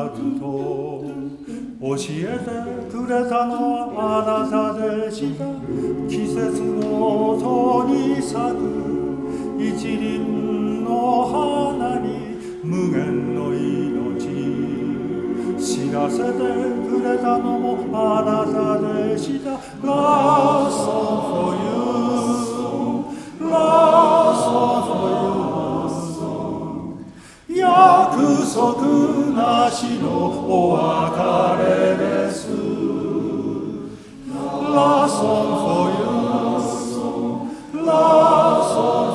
ずと教えてくれたのはあなたでした。季節ごとに咲く一輪の花に無限の命知らせてくれたのもあなたでした。 Love song for you, Love song for you。 約束なしのお別れです。 Love song for you, Love song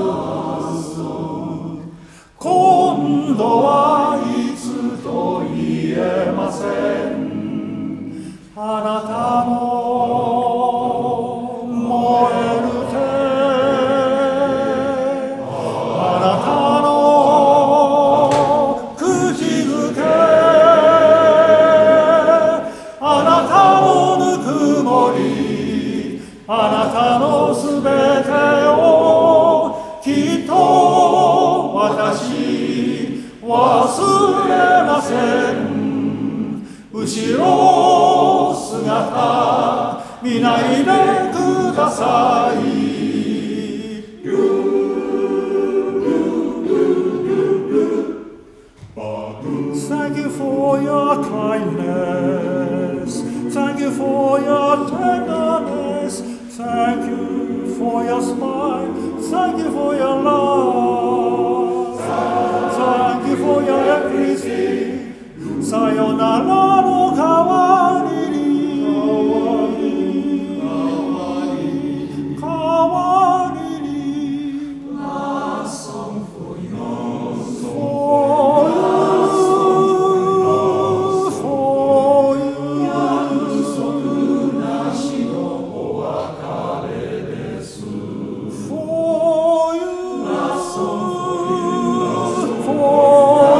for you。 今度はいつと言えません。あなたの燃える手、あなたの口づけ、あなたのぬくもり、あなたのすべてをきっと私忘れません。後ろ姿見ないでください。 Thank you for your kindness, thank you for your tenderness, thank you for your smile, thank you for your love, thank you for your everything。 さよならの代わりに、代わりに Love song for you, for you, for you。 約束なしのお別れです。 For you, Love song for you, for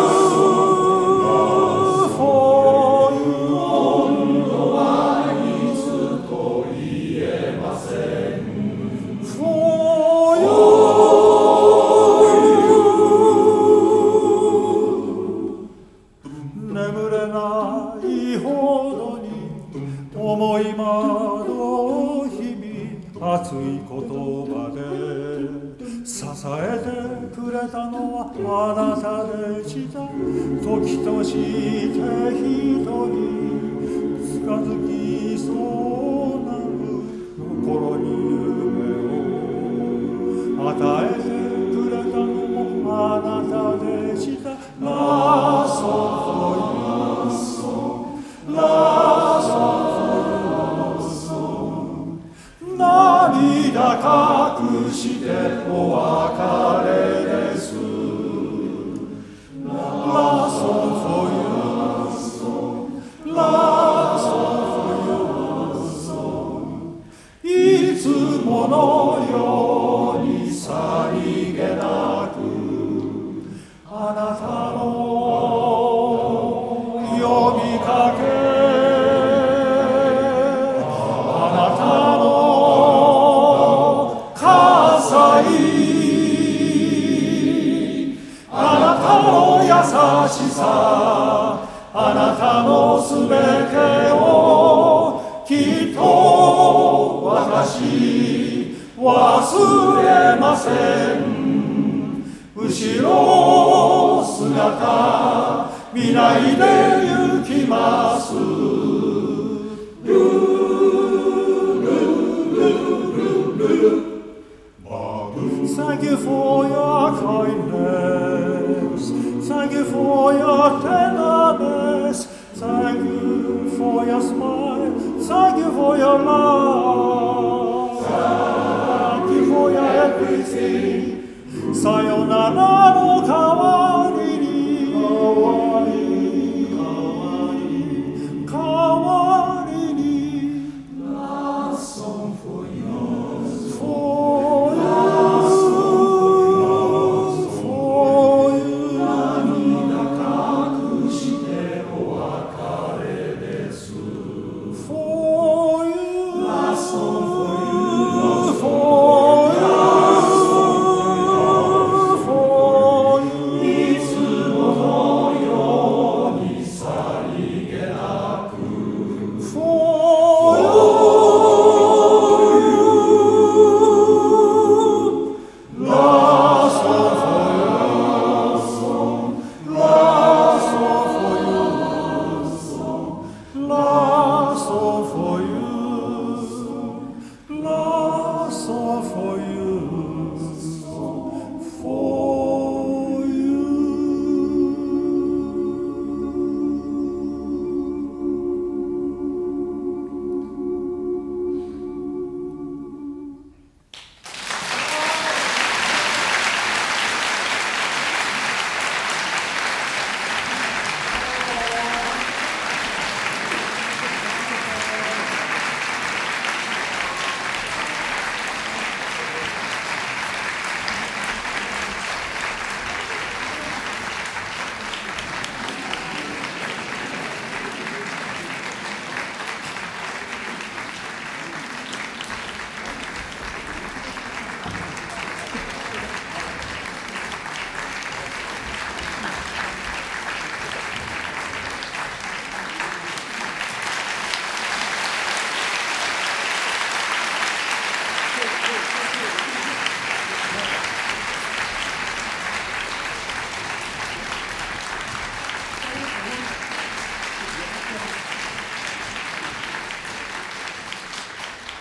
眠れないほどに思い惑う日々、熱い言葉で支えてくれたのはあなたでした。時として人に近づきそうな心に夢を与えてくれたのもあなたでした。 Love song for you, Love song for you。 涙隠してお別れです。 Love song for you, Love song for you。 いつものようにさりげなくあなたの呼びかけ、あなたの喝采、あなたの優しさ、あなたのすべてをきっと私忘れません。後ろ姿見ないで行きます。 Thank you for your kindness, thank you for your tenderness, thank you for your smile, thank you for your love, thank you for your everything。 さよならの代わり